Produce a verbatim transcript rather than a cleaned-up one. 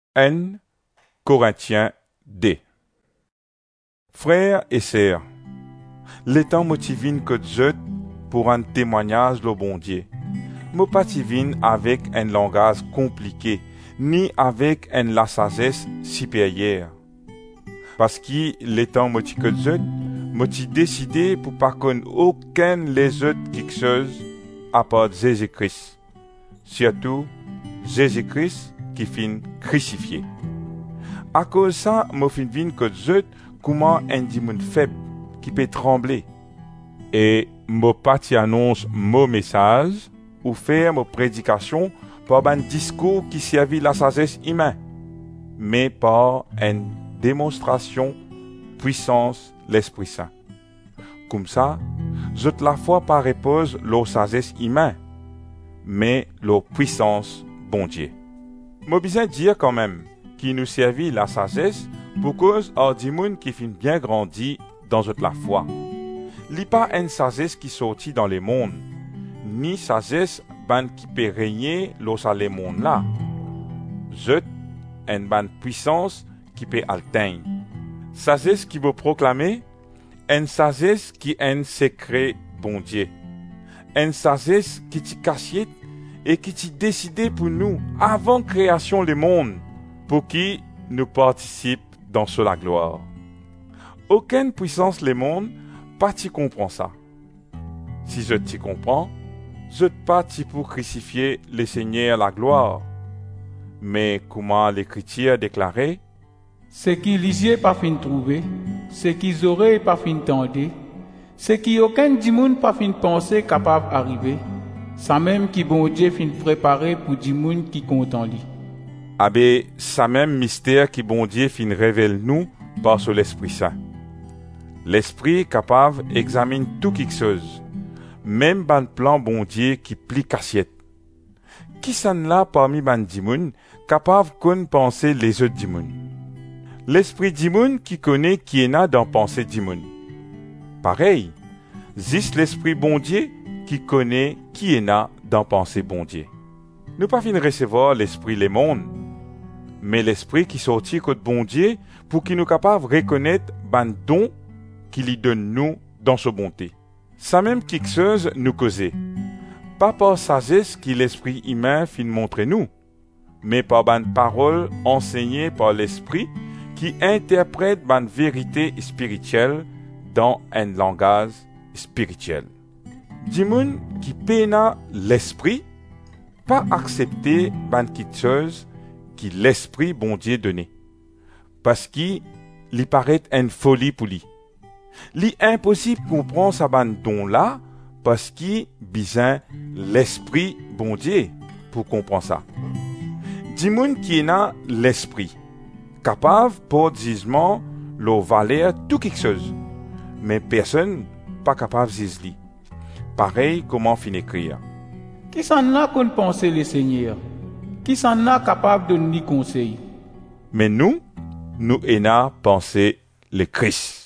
un Corinthiens deux. Frères et sœurs, l'étant motivine que Dieu pour un témoignage le bon Dieu. Mo pas tivine avec un langage compliqué, ni avec un la sagesse supérieure. Parce que l'étant motif que Dieu, moti décidé pour pas connaître aucun les autres quelque chose à part Jésus-Christ. Surtout, Jésus-Christ qui fin crucifié. À cause de ça, mo fin vine que Dieu comment un démon faible qui peut trembler. Et mo pas t'y annonce mon message ou faire mon prédication par un discours qui servit la sagesse humaine, mais par une démonstration puissance l'Esprit Saint. Comme ça, je la foi pas repose la sagesse humaine, mais la puissance bon Dieu. Mo besoin dire quand même qui nous servit la sagesse pour cause hors du monde qui fin bien grandi dans toute la foi. Li pas une sagesse qui sortit dans les mondes, ni sagesse ban qui peut régner dans les mondes là. Je une ban puissance qui peut atteindre. Sagesse qui veut proclamer, une sagesse qui est un secret bon Dieu. Une sagesse qui t'y cachait et qui t'y décidé pour nous avant création des mondes, pour qui nous participe dans la gloire. Aucune puissance les mondes pas t'y comprend ça. Si je t'y comprends, je pas t'y pour crucifier le Seigneur la gloire. Mais comment l'Écriture déclarait? Ce qui lisiez pas fin trouver, ce qu'ils auraient pas fin tendre, ce qui aucun du monde pas fin penser capable arriver, ça même qui bon Dieu fin préparer pour du monde qui compte en lui. Abe, ça même mystère qui bon Dieu fin révèle nous par sur l'Esprit Saint. L'Esprit capable examine tout quelque chose, même ban plan bon Dieu qui plie cassiette. Qui s'en là parmi ban dimoun capable qu'on penser les autres dimoun? L'Esprit dimoun qui connaît qui est na dans pensée dimoun. Pareil, juste l'Esprit bon Dieu qui connaît qui est na dans pensée bon Dieu. Nous pas fin recevoir l'Esprit les mondes, mais l'Esprit qui sortit côté bon Dieu pour qu'il nous capable reconnaître ban don qu'il lui donne nous dans sa bonté. Ça même quelque chose nous causait. Pas par sagesse qui l'esprit humain fin montrer nous, mais par ban parole enseignée par l'esprit qui interprète ban vérité spirituelle dans un langage spirituel. Dimoun qui peina l'esprit, pas accepter ban quelque chose qui l'esprit bon Dieu donné, parce qu'il lui paraît une folie pour lui. Li impossible comprendre sa ban don là parce qu'il besoin l'esprit bon Dieu pour comprendre ça. Dimoun qui n'a l'esprit capable pour jugement le valer tout quelque chose, mais personne pas capable juger. Pareil comment fin écrire. Qui s'en a qu'on pense le Seigneur? Qui s'en a capable de nous conseiller? Mais nous, nous ayons pensé le Christ.